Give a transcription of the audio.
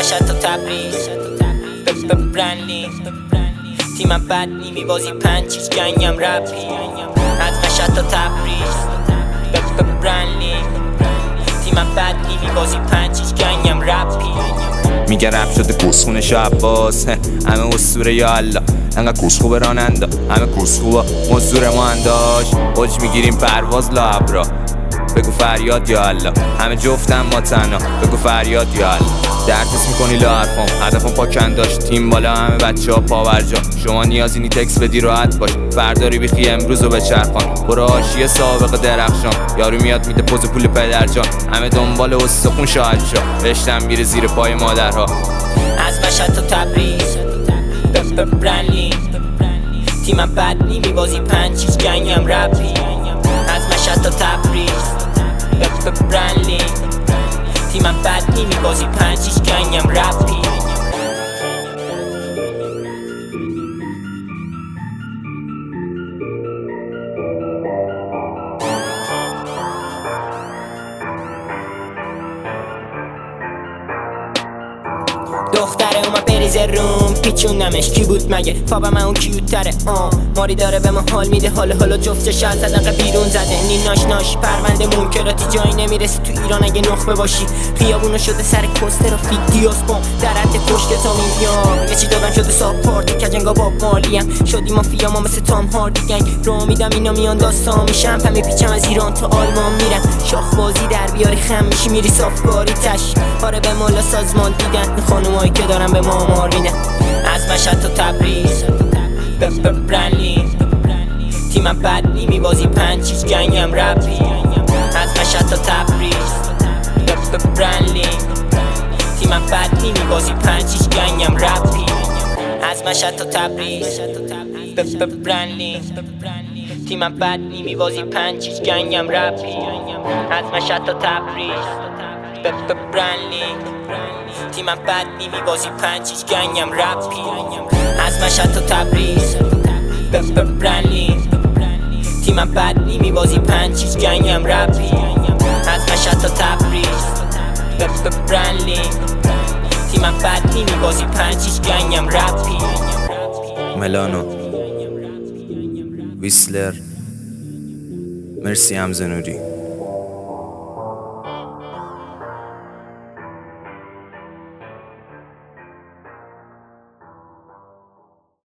مشهد تا تبریز برنلی تیمم بد نی میبازی پنج چیز گنگم رپی از مشهد تا تبریز برنلی تیمم بد نی میبازی پنج چیز گنگم رپی میگه رپ شده کسخونه شعباس همه اسطوره یا الله انقدر کس خوبه راننده همه کس خوبه مزدور ما انداش اوج میگیریم پرواز لا ابرا بگو فریاد یا الله همه جفتم ما تنها بگو فریاد یا الله درتس میکنی لا حرفام هدفم پاکن داشت تیم بالا همه بچه ها پاورجا شما نیازی نی تکس بدی راحت باش فرداری بیخی امروز رو به چرخان برو حاشیه سابق درخشان یارو میاد میده پوز پول پدرجان همه دنبال استخون شاهد شا رشتم میره زیر پای مادرها از مشهد تا تبریز برنلی تیمم بد نی میبازی پنج چیز گنگم رپی از مشهد تا تبریز برنلی تیمم بد نی میبازی پنج چیز گنگم رپی دختره اومد بریزه روم پیچوندمش کی بود مگه فابا من اون کیوت تره ماری داره به ما حال میده حالا جفتش از صدقه بیرون زده ناش پرونده منکراتی جایی نمیرسی تو ایران اگه نخبه باشی خیابونو شده سر کوستر و فیدیوس بام در حد کشک تا میام یه چی دادم شده ساب پارتی کجنگا باب مالیم شدی مافیا ما مثل تام هاردی گنگ رو میدم اینا میان داستان میشم پم میپیچم از ایران تا آلمان میرم شاخ بازی در بیاری خم میشی میری صافکاری تش آره به مولا سازمان دیدن این خانومایی که دارن به ما مار میدن از مشهد تا تبریز برنلی تیمم بد نی میبازی پنج چیز گنگم رپی از مشهد تا تبریز برنلی تیمم بد نی میبازی پنج چیز گنگم رپی از مشهد تا تبریز برنلی تیمم بد نی میبازی پنج چیز گنگم رپی از مشهد تا تبریز برنلی تیمم بد نی میبازی پنج چیز گنگم رپی از مشهد تا تبریز برنلی تیمم بد نی میبازی پنج چیز گنگم رپی از مشهد تا تبریز برنلی تیمم بد نی میبازی پنج چیز گنگم رپی ملانو ویسلر مرسی همزنوری